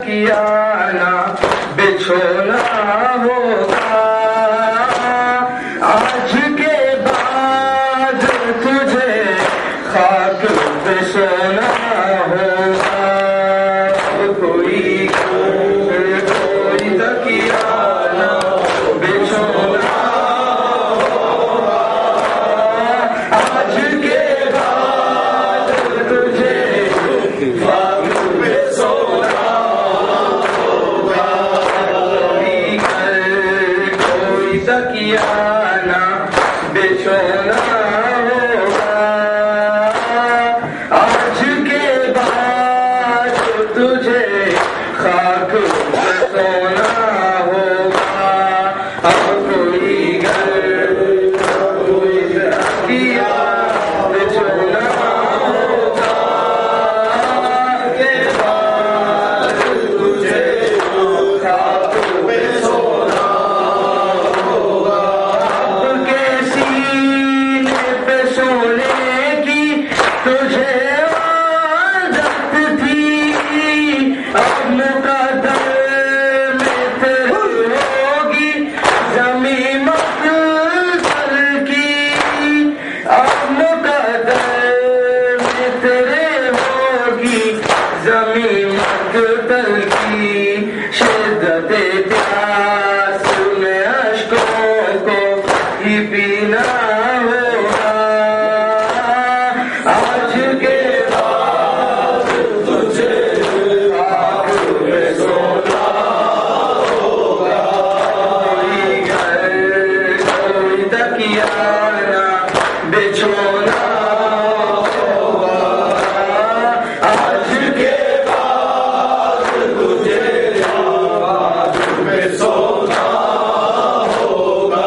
کیا نہ بچھونا ہوگا، آج کے بعد تجھے خاک پہ سونا ہوگا، کوئی تکیا نہ بچھونا ہوگا، آج کے بعد تجھے خاک پہ سونا ہوگا، کوئی تکیا نہ بچھونا ہوگا، آج کے بعد تجھے خاک پہ سونا ہوگا، اب کوئی گھر کوئی تکیا بچھونا ہوگا، کے بعد تجھے خاک پہ سونا ہوگا، اب کے سینے پہ سونے کی تجھے عادت تھی، اب مقدر میں تیرے ہوگی زمین مقتل کی، اب مقدر میں تیرے ہوگی زمین مقتل کی، شدت پیاس میں اشکوں کو ہی پینا ہوگا، آج کے بعد تجھے خاک پہ سونا ہوگا، کوئی گھر کوئی تکیا نہ بچھونا ہوگا، آج کے بعد تجھے خاک پہ سونا ہوگا،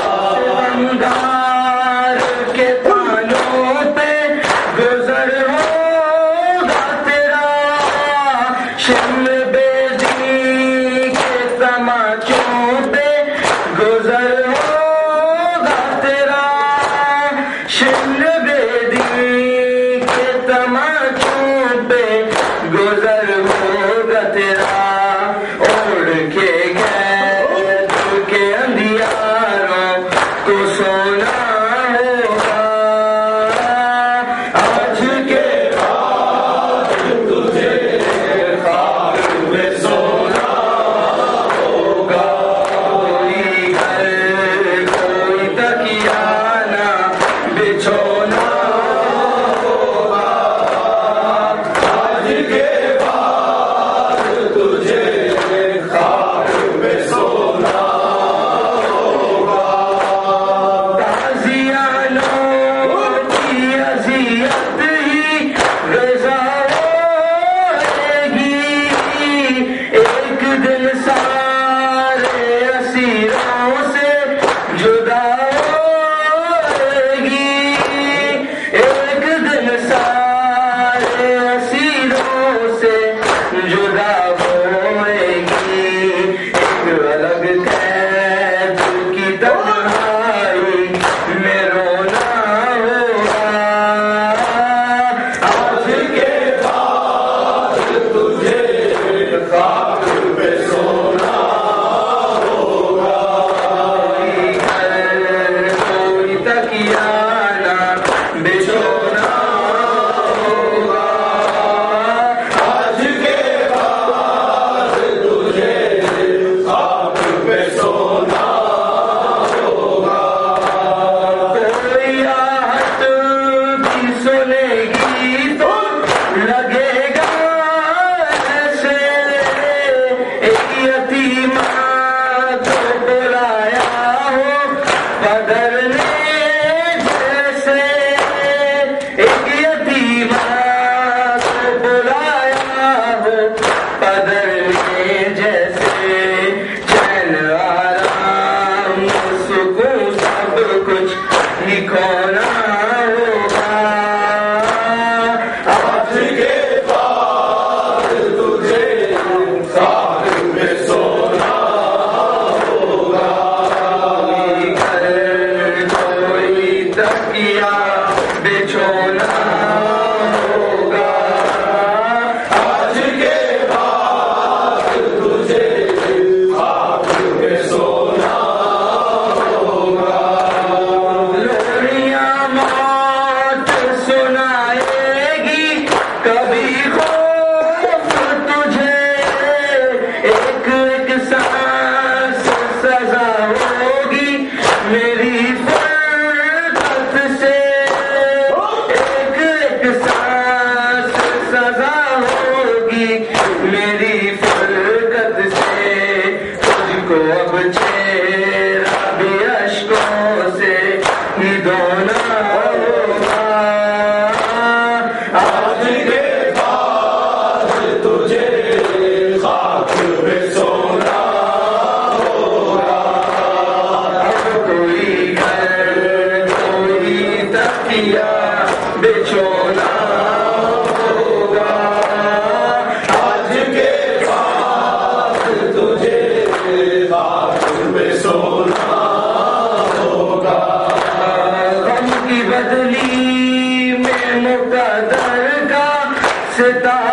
سمندر کے پانوں پہ گزر ہوگا تیرا، شمل بیدی کے تماچوں پہ گزر ہوگا تیرا، شمل بیدی کے تماچوں پہ گزر ہوگا تیرا، اوڑھ کے غیب کے اندھیاروں کو سونا ہوگا، آج کے بعد تجھے خاک پہ سونا ہوگا، کوئی گھر کوئی تکیا نہ بچھونا ہوگا، آج کے بعد تجھے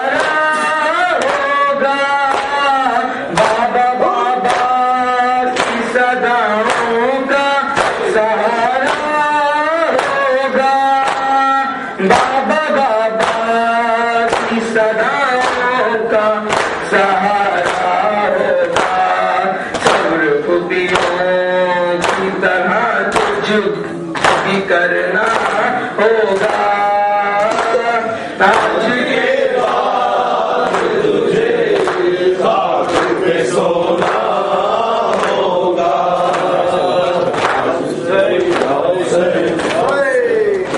सहारा होगा, बाबा बाबा की सदाओं का सहारा होगा, बाबा बाबा की सदाओं का सहारा होगा। सब्र खुदियों की तरह तुझ भी करना होगा। आज